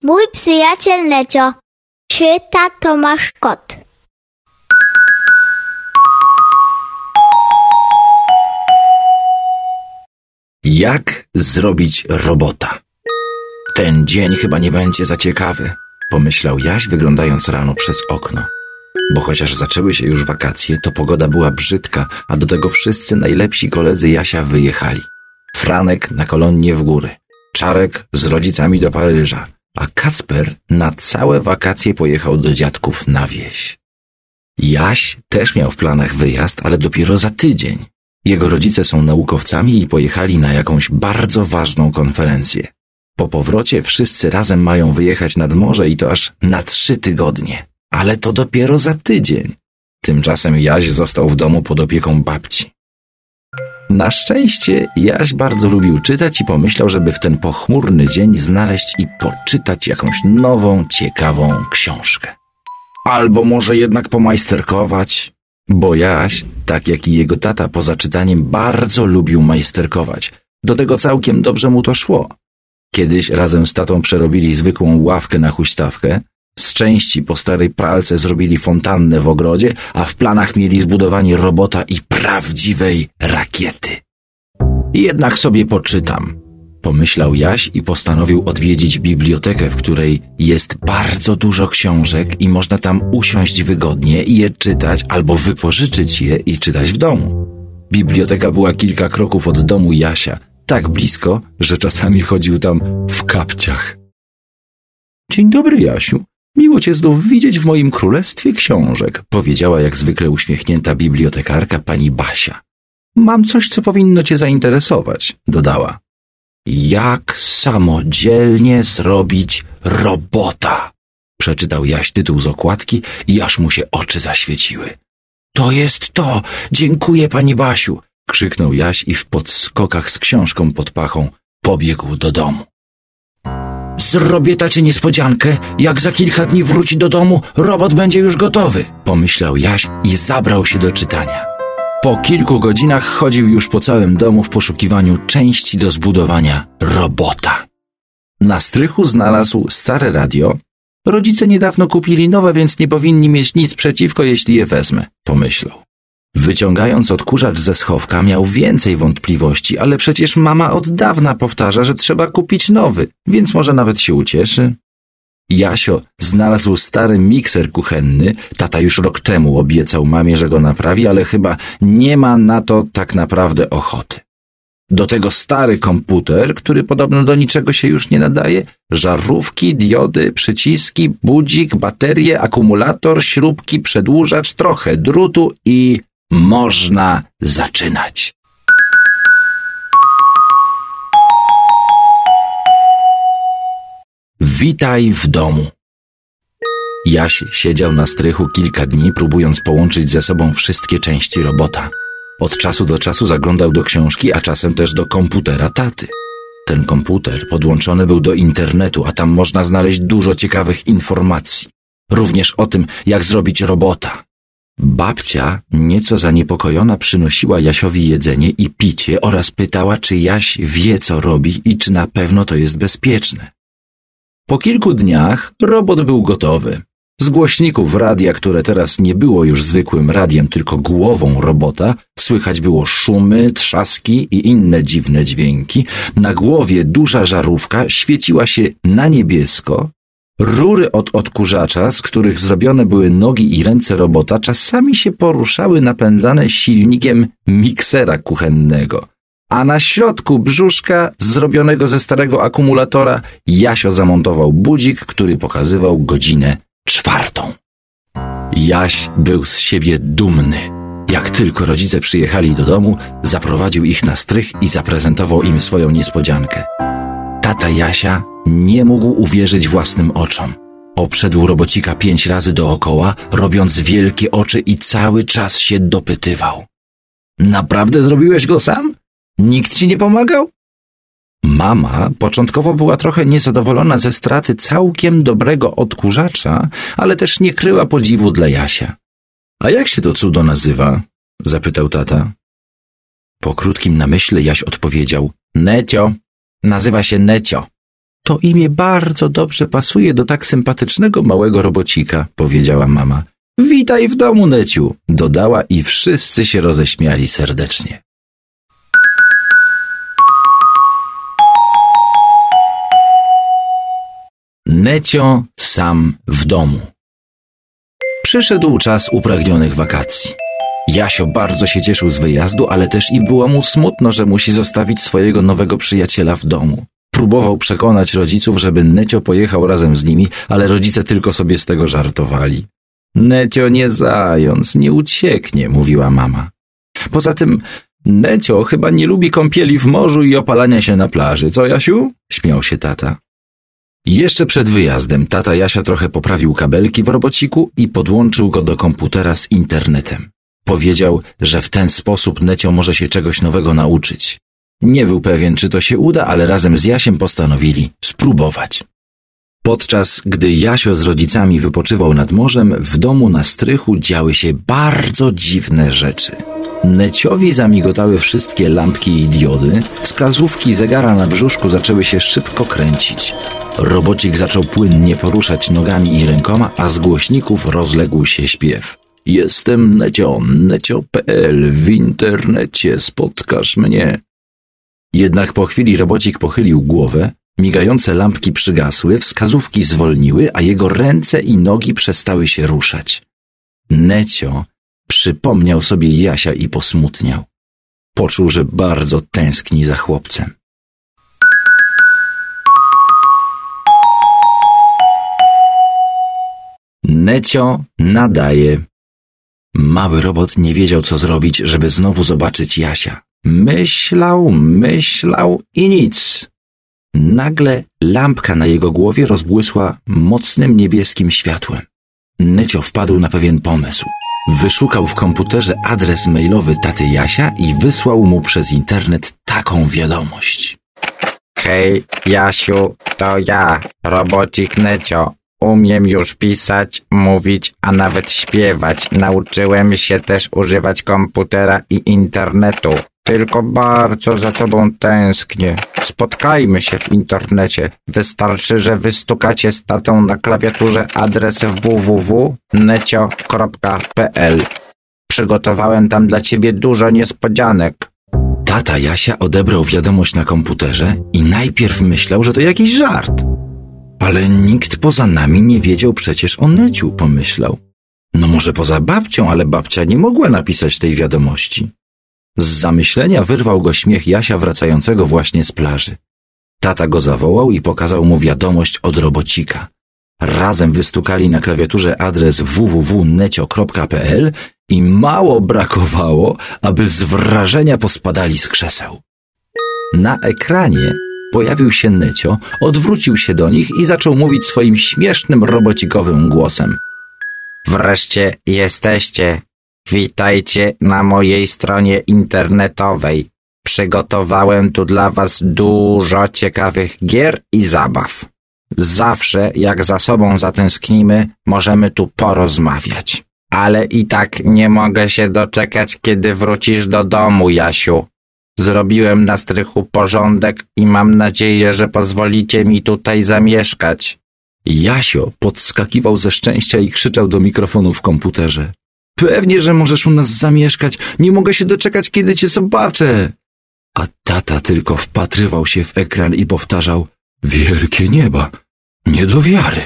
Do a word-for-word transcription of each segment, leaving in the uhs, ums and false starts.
Mój przyjaciel Necio. Czyta Tomasz Kot. Jak zrobić robota? Ten dzień chyba nie będzie za ciekawy, pomyślał Jaś, wyglądając rano przez okno. Bo chociaż zaczęły się już wakacje, to pogoda była brzydka, a do tego wszyscy najlepsi koledzy Jasia wyjechali. Franek na kolonnie w góry, Czarek z rodzicami do Paryża, a Kacper na całe wakacje pojechał do dziadków na wieś. Jaś też miał w planach wyjazd, ale dopiero za tydzień. Jego rodzice są naukowcami i pojechali na jakąś bardzo ważną konferencję. Po powrocie wszyscy razem mają wyjechać nad morze i to aż na trzy tygodnie. Ale to dopiero za tydzień. Tymczasem Jaś został w domu pod opieką babci. Na szczęście Jaś bardzo lubił czytać i pomyślał, żeby w ten pochmurny dzień znaleźć i poczytać jakąś nową, ciekawą książkę. Albo może jednak pomajsterkować, bo Jaś, tak jak i jego tata poza czytaniem, bardzo lubił majsterkować. Do tego całkiem dobrze mu to szło. Kiedyś razem z tatą przerobili zwykłą ławkę na huśtawkę, z części po starej pralce zrobili fontannę w ogrodzie, a w planach mieli zbudowanie robota i prawdziwej rakiety. Jednak sobie poczytam, pomyślał Jaś i postanowił odwiedzić bibliotekę, w której jest bardzo dużo książek i można tam usiąść wygodnie i je czytać albo wypożyczyć je i czytać w domu. Biblioteka była kilka kroków od domu Jasia, tak blisko, że czasami chodził tam w kapciach. Dzień dobry, Jasiu. Miło cię znów widzieć w moim królestwie książek, powiedziała jak zwykle uśmiechnięta bibliotekarka pani Basia. Mam coś, co powinno cię zainteresować, dodała. Jak samodzielnie zrobić robota? Przeczytał Jaś tytuł z okładki i aż mu się oczy zaświeciły. To jest to! Dziękuję, pani Basiu! Krzyknął Jaś i w podskokach z książką pod pachą pobiegł do domu. Zrobię tacie niespodziankę, jak za kilka dni wróci do domu, robot będzie już gotowy, pomyślał Jaś i zabrał się do czytania. Po kilku godzinach chodził już po całym domu w poszukiwaniu części do zbudowania robota. Na strychu znalazł stare radio. Rodzice niedawno kupili nowe, więc nie powinni mieć nic przeciwko, jeśli je wezmę, pomyślał. Wyciągając odkurzacz ze schowka, miał więcej wątpliwości, ale przecież mama od dawna powtarza, że trzeba kupić nowy, więc może nawet się ucieszy. Jasio znalazł stary mikser kuchenny, tata już rok temu obiecał mamie, że go naprawi, ale chyba nie ma na to tak naprawdę ochoty. Do tego stary komputer, który podobno do niczego się już nie nadaje, żarówki, diody, przyciski, budzik, baterie, akumulator, śrubki, przedłużacz, trochę drutu i można zaczynać. Witaj w domu. Jaś siedział na strychu kilka dni, próbując połączyć ze sobą wszystkie części robota. Od czasu do czasu zaglądał do książki, a czasem też do komputera taty. Ten komputer podłączony był do internetu, a tam można znaleźć dużo ciekawych informacji. Również o tym, jak zrobić robota. Babcia, nieco zaniepokojona, przynosiła Jasiowi jedzenie i picie oraz pytała, czy Jaś wie, co robi i czy na pewno to jest bezpieczne. Po kilku dniach robot był gotowy. Z głośników radia, które teraz nie było już zwykłym radiem, tylko głową robota, słychać było szumy, trzaski i inne dziwne dźwięki. Na głowie duża żarówka świeciła się na niebiesko. Rury od odkurzacza, z których zrobione były nogi i ręce robota, czasami się poruszały napędzane silnikiem miksera kuchennego. A na środku brzuszka, zrobionego ze starego akumulatora, Jasio zamontował budzik, który pokazywał godzinę czwartą. Jaś był z siebie dumny. Jak tylko rodzice przyjechali do domu, zaprowadził ich na strych i zaprezentował im swoją niespodziankę. Tata Jasia nie mógł uwierzyć własnym oczom. Obszedł robocika pięć razy dookoła, robiąc wielkie oczy i cały czas się dopytywał. Naprawdę zrobiłeś go sam? Nikt ci nie pomagał? Mama początkowo była trochę niezadowolona ze straty całkiem dobrego odkurzacza, ale też nie kryła podziwu dla Jasia. A jak się to cudo nazywa? Zapytał tata. Po krótkim namyśle Jaś odpowiedział. Necio. Nazywa się Necio. To imię bardzo dobrze pasuje do tak sympatycznego małego robocika, powiedziała mama. Witaj w domu, Neciu, dodała i wszyscy się roześmiali serdecznie. Necio sam w domu. Przyszedł czas upragnionych wakacji. Jasio bardzo się cieszył z wyjazdu, ale też i było mu smutno, że musi zostawić swojego nowego przyjaciela w domu. Próbował przekonać rodziców, żeby Necio pojechał razem z nimi, ale rodzice tylko sobie z tego żartowali. Necio nie zając, nie ucieknie, mówiła mama. Poza tym Necio chyba nie lubi kąpieli w morzu i opalania się na plaży, co Jasiu? Śmiał się tata. Jeszcze przed wyjazdem tata Jasia trochę poprawił kabelki w robociku i podłączył go do komputera z internetem. Powiedział, że w ten sposób Necio może się czegoś nowego nauczyć. Nie był pewien, czy to się uda, ale razem z Jasiem postanowili spróbować. Podczas gdy Jasio z rodzicami wypoczywał nad morzem, w domu na strychu działy się bardzo dziwne rzeczy. Neciowi zamigotały wszystkie lampki i diody, wskazówki zegara na brzuszku zaczęły się szybko kręcić. Robocik zaczął płynnie poruszać nogami i rękoma, a z głośników rozległ się śpiew. Jestem Necio, necio kropka p l, w internecie spotkasz mnie. Jednak po chwili robocik pochylił głowę, migające lampki przygasły, wskazówki zwolniły, a jego ręce i nogi przestały się ruszać. Necio przypomniał sobie Jasia i posmutniał. Poczuł, że bardzo tęskni za chłopcem. Necio nadaje. Mały robot nie wiedział, co zrobić, żeby znowu zobaczyć Jasia. Myślał, myślał i nic. Nagle lampka na jego głowie rozbłysła mocnym niebieskim światłem. Necio wpadł na pewien pomysł. Wyszukał w komputerze adres mailowy taty Jasia i wysłał mu przez internet taką wiadomość. Hej, Jasiu, to ja, robocik Necio. Umiem już pisać, mówić, a nawet śpiewać. Nauczyłem się też używać komputera i internetu. Tylko bardzo za tobą tęsknię. Spotkajmy się w internecie. Wystarczy, że wystukacie z tatą na klawiaturze adres w w w kropka necio kropka p l. Przygotowałem tam dla ciebie dużo niespodzianek. Tata Jasia odebrał wiadomość na komputerze i najpierw myślał, że to jakiś żart. Ale nikt poza nami nie wiedział przecież o Neciu, pomyślał. No może poza babcią, ale babcia nie mogła napisać tej wiadomości. Z zamyślenia wyrwał go śmiech Jasia wracającego właśnie z plaży. Tata go zawołał i pokazał mu wiadomość od robocika. Razem wystukali na klawiaturze adres w w w kropka necio kropka p l i mało brakowało, aby z wrażenia pospadali z krzeseł. Na ekranie pojawił się Necio, odwrócił się do nich i zaczął mówić swoim śmiesznym robocikowym głosem. Wreszcie jesteście. Witajcie na mojej stronie internetowej. Przygotowałem tu dla was dużo ciekawych gier i zabaw. Zawsze, jak za sobą zatęsknimy, możemy tu porozmawiać. Ale i tak nie mogę się doczekać, kiedy wrócisz do domu, Jasiu. Zrobiłem na strychu porządek i mam nadzieję, że pozwolicie mi tutaj zamieszkać. Jasio podskakiwał ze szczęścia i krzyczał do mikrofonu w komputerze. Pewnie, że możesz u nas zamieszkać. Nie mogę się doczekać, kiedy cię zobaczę. A tata tylko wpatrywał się w ekran i powtarzał. Wielkie nieba, nie do wiary.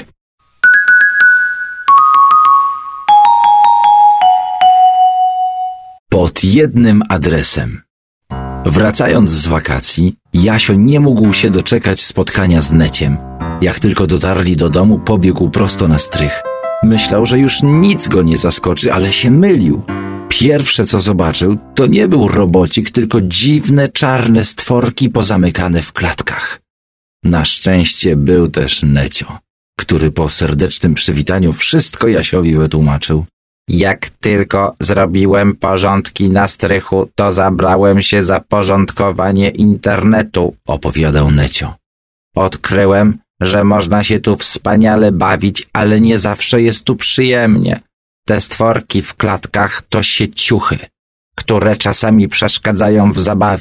Pod jednym adresem. Wracając z wakacji, Jasio nie mógł się doczekać spotkania z Neciem. Jak tylko dotarli do domu, pobiegł prosto na strych. Myślał, że już nic go nie zaskoczy, ale się mylił. Pierwsze, co zobaczył, to nie był robocik, tylko dziwne, czarne stworki pozamykane w klatkach. Na szczęście był też Necio, który po serdecznym przywitaniu wszystko Jasiowi wytłumaczył. Jak tylko zrobiłem porządki na strychu, to zabrałem się za porządkowanie internetu, opowiadał Necio. Odkryłem, że można się tu wspaniale bawić, ale nie zawsze jest tu przyjemnie. Te stworki w klatkach to sieciuchy, które czasami przeszkadzają w zabawie,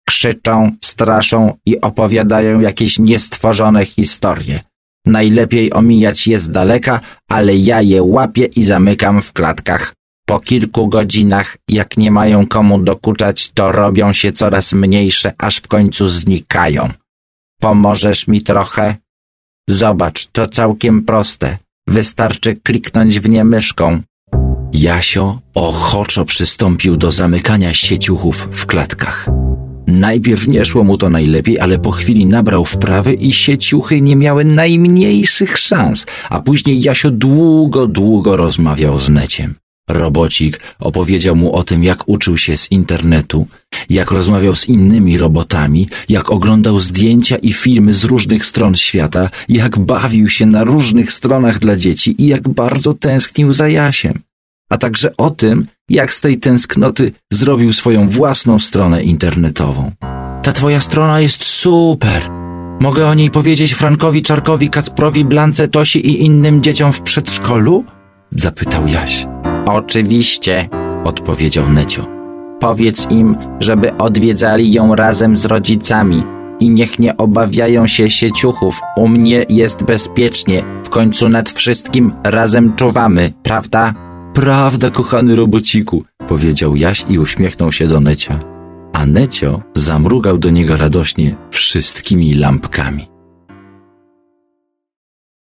Krzyczą, straszą i opowiadają jakieś niestworzone historie. Najlepiej omijać je z daleka, ale ja je łapię i zamykam w klatkach. Po kilku godzinach, jak nie mają komu dokuczać, to robią się coraz mniejsze, aż w końcu znikają. Pomożesz mi trochę? Zobacz, to całkiem proste. Wystarczy kliknąć w nie myszką. Jasio ochoczo przystąpił do zamykania sieciuchów w klatkach. Najpierw nie szło mu to najlepiej, ale po chwili nabrał wprawy i sieciuchy nie miały najmniejszych szans, a później Jasio długo, długo rozmawiał z Neciem. Robocik opowiedział mu o tym, jak uczył się z internetu, jak rozmawiał z innymi robotami, jak oglądał zdjęcia i filmy z różnych stron świata, jak bawił się na różnych stronach dla dzieci i jak bardzo tęsknił za Jasiem. A także o tym, jak z tej tęsknoty zrobił swoją własną stronę internetową. Ta twoja strona jest super. Mogę o niej powiedzieć Frankowi, Czarkowi, Kacprowi, Blance, Tosi i innym dzieciom w przedszkolu? Zapytał Jaś. Oczywiście, odpowiedział Necio. Powiedz im, żeby odwiedzali ją razem z rodzicami i niech nie obawiają się sieciuchów. U mnie jest bezpiecznie. W końcu nad wszystkim razem czuwamy, prawda? Prawda, kochany robociku, powiedział Jaś i uśmiechnął się do Necia. A Necio zamrugał do niego radośnie wszystkimi lampkami.